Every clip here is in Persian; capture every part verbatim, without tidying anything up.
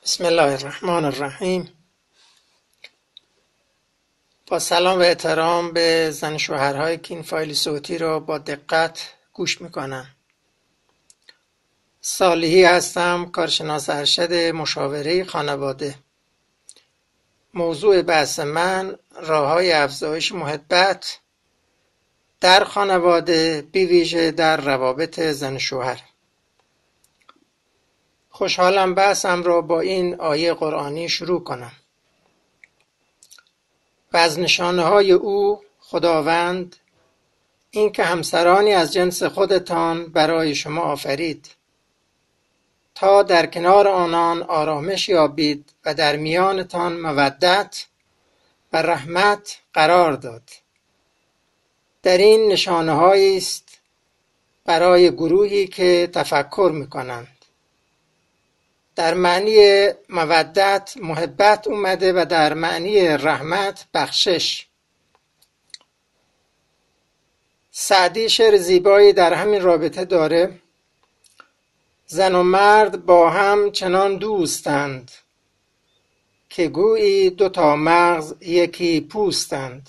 بسم الله الرحمن الرحیم. با سلام و احترام به زن شوهرهایی که این فایل صوتی را با دقت گوش میکنن. صالحی هستم، کارشناس ارشد مشاوره خانواده. موضوع بحث من راه‌های افزایش محبت در خانواده، به ویژه در روابط زن شوهر. خوشحالم بحثم را با این آیه قرآنی شروع کنم. و از نشانه‌های او خداوند این که همسرانی از جنس خودتان برای شما آفرید تا در کنار آنان آرامش یابید و در میانتان مودت و رحمت قرار داد. در این نشانه‌هایی است برای گروهی که تفکر می‌کنند. در معنی مودت محبت اومده و در معنی رحمت بخشش. سعدی شعر زیبایی در همین رابطه داره: زن و مرد با هم چنان دوستند که گویی دو تا مغز یکی پوستند.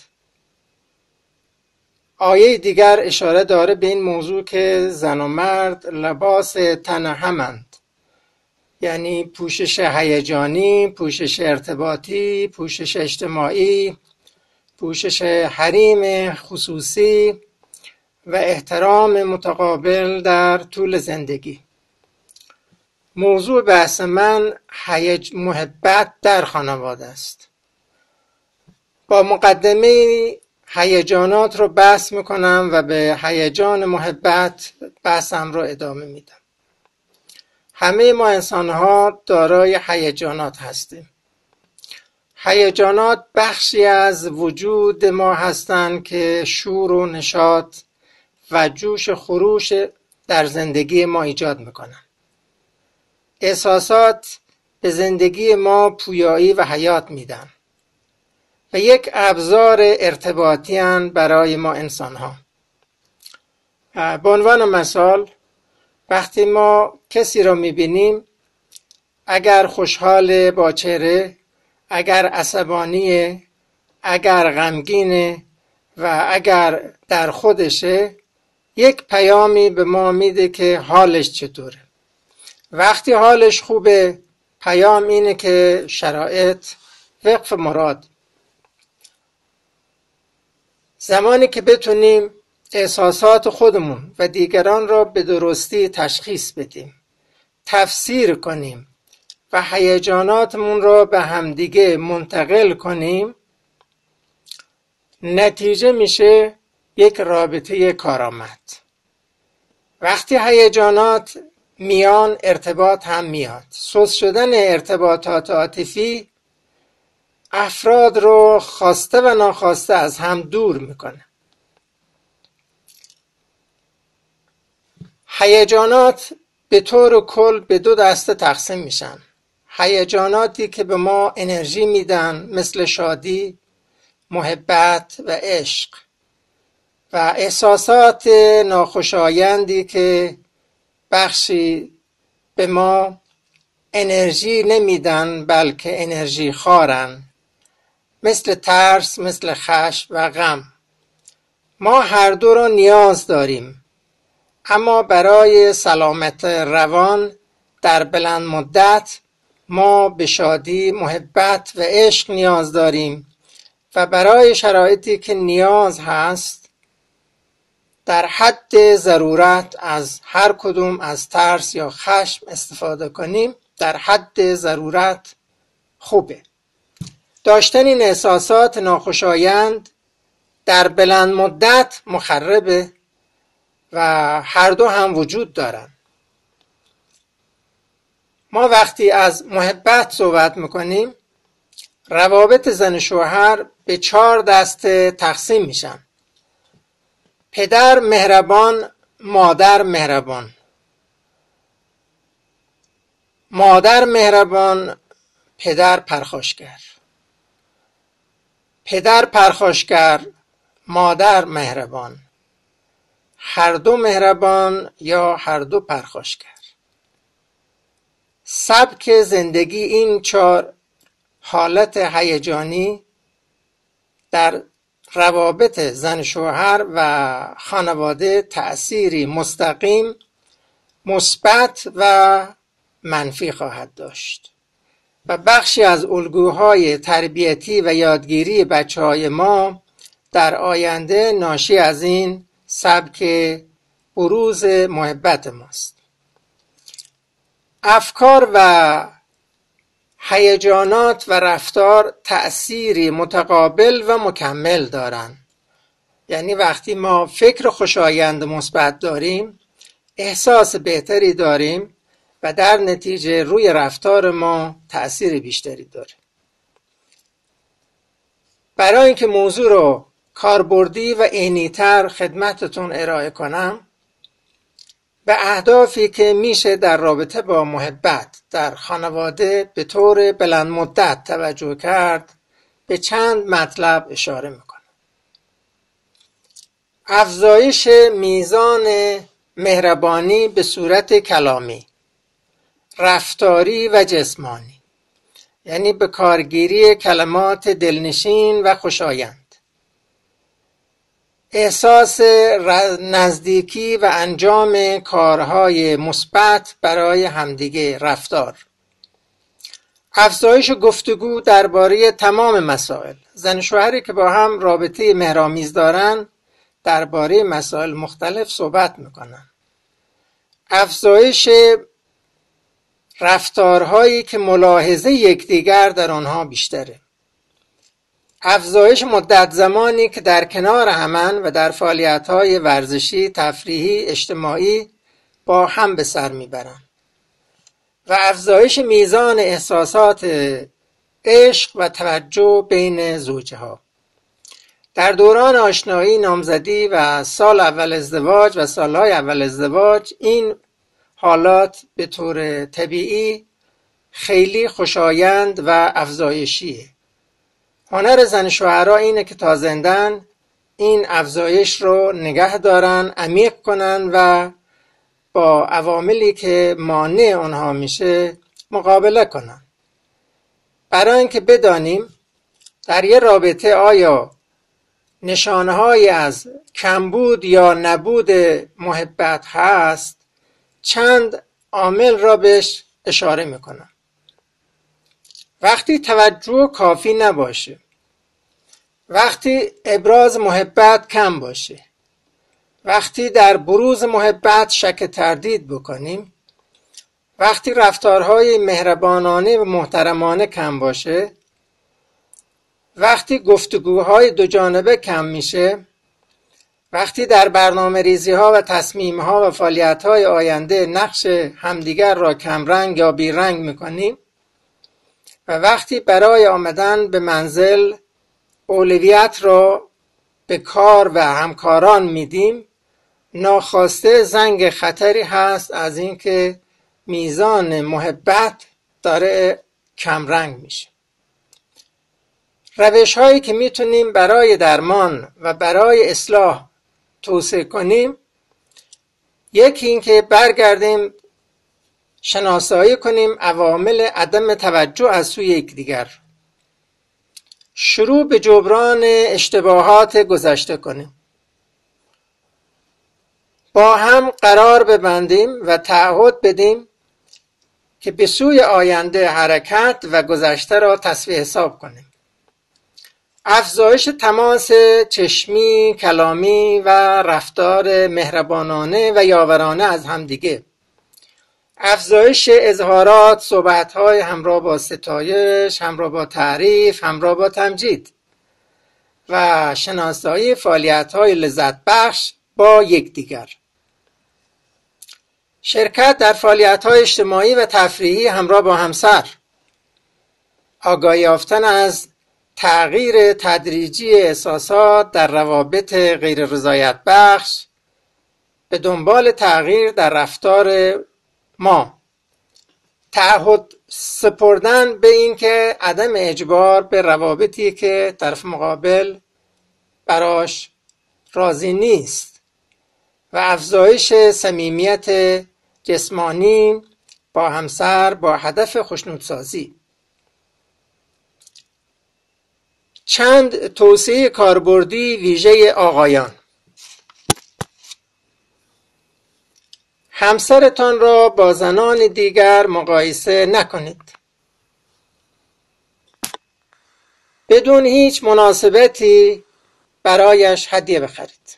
آیه دیگر اشاره داره به این موضوع که زن و مرد لباس تن همند، یعنی پوشش هیجانی، پوشش ارتباطی، پوشش اجتماعی، پوشش حریم خصوصی و احترام متقابل در طول زندگی. موضوع بحث من هیج محبت در خانواده است. با مقدمه هیجانات رو بحث میکنم و به هیجان محبت بحثم رو ادامه میدم. همه ما انسان‌ها دارای هیجانات هستیم. هیجانات بخشی از وجود ما هستند که شور و نشاط و جوش و خروش در زندگی ما ایجاد میکنن. احساسات به زندگی ما پویایی و حیات میدن و یک ابزار ارتباطی هستند برای ما انسان‌ها. به عنوان مثال، وقتی ما کسی را میبینیم، اگر خوشحال با چهره، اگر عصبانیه، اگر غمگینه و اگر در خودشه، یک پیامی به ما میده که حالش چطوره. وقتی حالش خوبه، پیام اینه که شرایط وفق مراد. زمانی که بتونیم احساسات خودمون و دیگران را به درستی تشخیص بدیم، تفسیر کنیم و هیجاناتمون را به همدیگه منتقل کنیم، نتیجه میشه یک رابطه کارآمد. وقتی هیجانات میان، ارتباط هم میاد. سوس شدن ارتباطات عاطفی افراد رو خواسته و ناخواسته از هم دور میکنه. هیجانات به طور کل به دو دسته تقسیم میشن. هیجاناتی که به ما انرژی میدن، مثل شادی، محبت و عشق، و احساسات ناخوشایندی که بخشی به ما انرژی نمیدن بلکه انرژی خارن، مثل ترس، مثل خشم و غم. ما هر دو را نیاز داریم، اما برای سلامت روان در بلند مدت ما به شادی، محبت و عشق نیاز داریم و برای شرایطی که نیاز هست در حد ضرورت از هر کدوم از ترس یا خشم استفاده کنیم. در حد ضرورت خوبه. داشتن این احساسات ناخوشایند در بلند مدت مخربه و هر دو هم وجود دارن. ما وقتی از محبت صحبت میکنیم، روابط زن شوهر به چهار دسته تقسیم میشن: پدر مهربان، مادر مهربان. مادر مهربان، پدر پرخاشگر. پدر پرخاشگر، مادر مهربان. هر دو مهربان یا هر دو پرخاشگر. سبک زندگی این چهار حالت هیجانی در روابط زن شوهر و خانواده تأثیری مستقیم، مثبت و منفی خواهد داشت و بخشی از الگوهای تربیتی و یادگیری بچه‌های ما در آینده ناشی از این سبک بروز محبت ماست. افکار و هیجانات و رفتار تأثیری متقابل و مکمل دارند. یعنی وقتی ما فکر خوشایند مثبت داریم، احساس بهتری داریم و در نتیجه روی رفتار ما تأثیر بیشتری داره. برای اینکه موضوع رو کاربردی و عینی‌تر خدمتتون ارائه کنم، به اهدافی که میشه در رابطه با محبت در خانواده به طور بلند مدت توجه کرد، به چند مطلب اشاره میکنم. افزایش میزان مهربانی به صورت کلامی، رفتاری و جسمانی، یعنی به کارگیری کلمات دلنشین و خوشایند. احساس نزدیکی و انجام کارهای مثبت برای همدیگه، رفتار. افزایش گفتگو درباره تمام مسائل. زن و شوهری که با هم رابطه مهرآمیز دارن درباره مسائل مختلف صحبت میکنن. افزایش رفتارهایی که ملاحظه یکدیگر در آنها بیشتره. افزایش مدت زمانی که در کنار همن و در فعالیت‌های ورزشی، تفریحی، اجتماعی با هم به سر میبرن و افزایش میزان احساسات عشق و توجه بین زوجها. در دوران آشنایی، نامزدی و سال اول ازدواج و سالهای اول ازدواج این حالات به طور طبیعی خیلی خوشایند و افزایشیه. هنر زن شوهرها اینه که تا زندن این افزایش رو نگه دارن، عمیق کنن و با عواملی که مانع اونها میشه مقابله کنن. برای اینکه بدانیم در یه رابطه آیا نشانه‌هایی از کمبود یا نبود محبت هست، چند عامل را بهش اشاره میکنم. وقتی توجه کافی نباشه، وقتی ابراز محبت کم باشه، وقتی در بروز محبت شک تردید بکنیم، وقتی رفتارهای مهربانانه و محترمانه کم باشه، وقتی گفتگوهای دو جانبه کم میشه، وقتی در برنامه ریزی ها و تصمیم ها و فعالیت های آینده نقش همدیگر را کمرنگ یا بیرنگ میکنیم و وقتی برای آمدن به منزل اولویت را به کار و همکاران میدیم، ناخواسته زنگ خطری هست از اینکه میزان محبت داره کمرنگ میشه. روش هایی که میتونیم برای درمان و برای اصلاح توصیه کنیم، یکی این که برگردیم شناسایی کنیم عوامل عدم توجه از سوی یکدیگر، شروع به جبران اشتباهات گذشته کنیم، با هم قرار ببندیم و تعهد بدیم که به سوی آینده حرکت و گذشته را تصفیه حساب کنیم. افزایش تماس چشمی، کلامی و رفتار مهربانانه و یاورانه از همدیگه. افزایش اظهارات، صحبت‌های همراه با ستایش، همراه با تعریف، همراه با تمجید و شناسایی فعالیت‌های لذت بخش با یکدیگر. شرکت در فعالیت‌های اجتماعی و تفریحی همراه با همسر. آگاهی یافتن از تغییر تدریجی احساسات در روابط غیر رضایت بخش به دنبال تغییر در رفتار ما. تعهد سپردن به این که عدم اجبار به روابطی که طرف مقابل براش راضی نیست و افزایش صمیمیت جسمانی، با همسر با هدف خوشنودسازی. چند توصیه کاربردی ویژه آقایان. همسرتان را با زنان دیگر مقایسه نکنید. بدون هیچ مناسبتی برایش هدیه بخرید.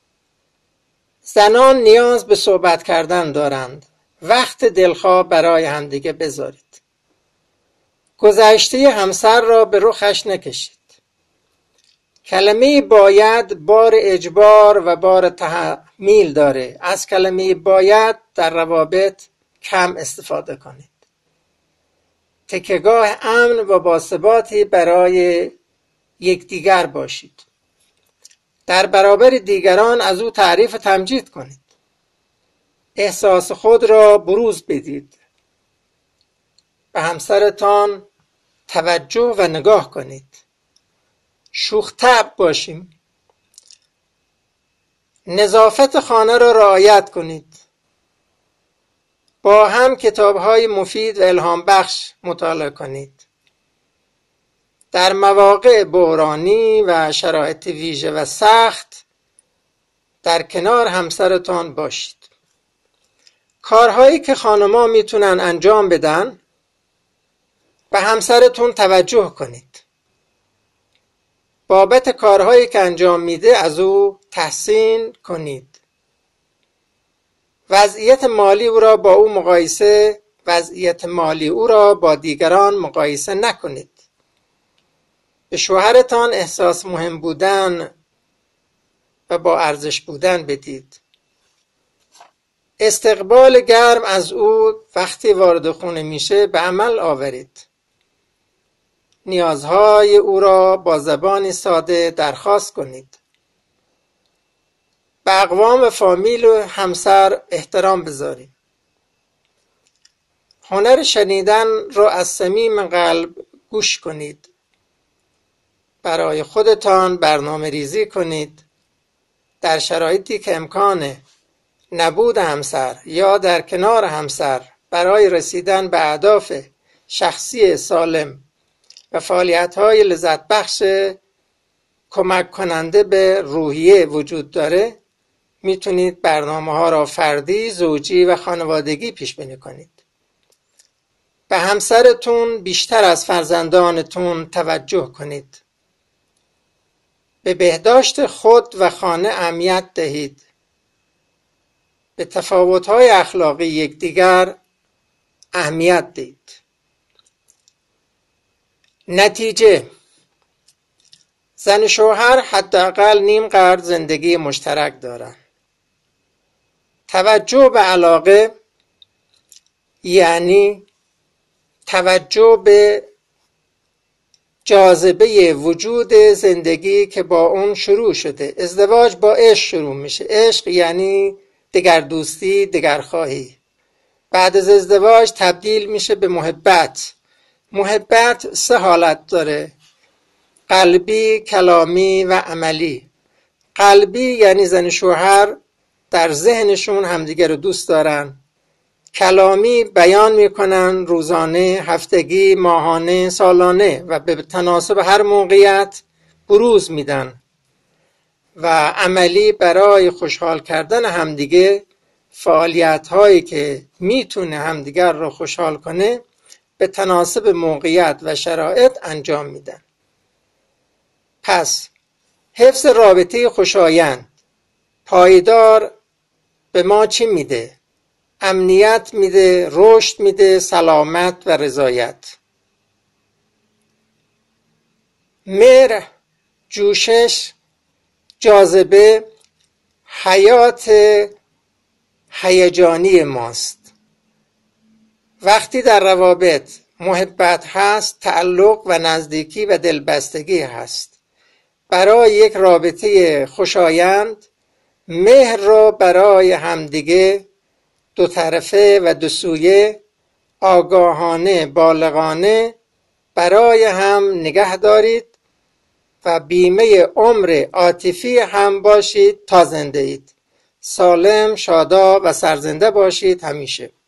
زنان نیاز به صحبت کردن دارند. وقت دلخواه برای همدیگه بذارید. گذشته همسر را به رخش نکشید. کلمه باید بار اجبار و بار تحمیل داره. از کلمه باید در روابط کم استفاده کنید. تکیهگاه امن و باثباتی برای یکدیگر باشید. در برابر دیگران از او تعریف و تمجید کنید. احساس خود را بروز بدید. به همسرتان توجه و نگاه کنید. شوخ طبع باشیم. نظافت خانه را رعایت کنید. با هم کتاب‌های مفید و الهام بخش مطالعه کنید. در مواقع بحرانی و شرایط ویژه و سخت در کنار همسرتان باشید. کارهایی که خانم‌ها میتونن انجام بدن، به همسرتون توجه کنید. بابت کارهایی که انجام میده از او تحسین کنید. وضعیت مالی او را با او مقایسه وضعیت مالی او را با دیگران مقایسه نکنید. به شوهرتان احساس مهم بودن و با ارزش بودن بدید. استقبال گرم از او وقتی وارد خونه میشه به عمل آورید. نیازهای او را با زبانی ساده درخواست کنید. به اقوام و فامیل و همسر احترام بذارید. هنر شنیدن را از صمیم قلب گوش کنید. برای خودتان برنامه ریزی کنید. در شرایطی که امکان نبود همسر یا در کنار همسر برای رسیدن به اهداف شخصی سالم و فعالیت‌های لذت بخش کمک کننده به روحیه وجود داره، میتونید برنامه‌ها را فردی، زوجی و خانوادگی پیش بینی کنید. به همسرتون بیشتر از فرزندانتون توجه کنید. به بهداشت خود و خانه اهمیت دهید. به تفاوت‌های اخلاقی یکدیگر اهمیت دهید. نتیجه: زن و شوهر حداقل نیم قرن زندگی مشترک دارند. توجه به علاقه یعنی توجه به جاذبه وجود زندگی که با اون شروع شده. ازدواج با عشق شروع میشه. عشق یعنی دگر دوستی، دگر خواهی. بعد از ازدواج تبدیل میشه به محبت. محبت سه حالت داره: قلبی، کلامی و عملی. قلبی یعنی زن و شوهر در ذهنشون همدیگر رو دوست دارن. کلامی بیان میکنن روزانه، هفتگی، ماهانه، سالانه و به تناسب هر موقعیت بروز میدن. و عملی برای خوشحال کردن همدیگه فعالیت هایی که میتونه همدیگر رو خوشحال کنه به تناسب موقعیت و شرایط انجام میدن. پس حفظ رابطه خوشایند پایدار به ما چی میده؟ امنیت میده، رشد میده، سلامت و رضایت. مهر، جوشش، جاذبه حیات هیجانی ماست. وقتی در روابط محبت هست، تعلق و نزدیکی و دلبستگی هست. برای یک رابطه خوشایند مهر را برای همدیگه دو طرفه و دو سویه، آگاهانه، بالغانه برای هم نگه دارید و بیمه عمر عاطفی هم باشید تا زنده اید. سالم، شاداب و سرزنده باشید همیشه.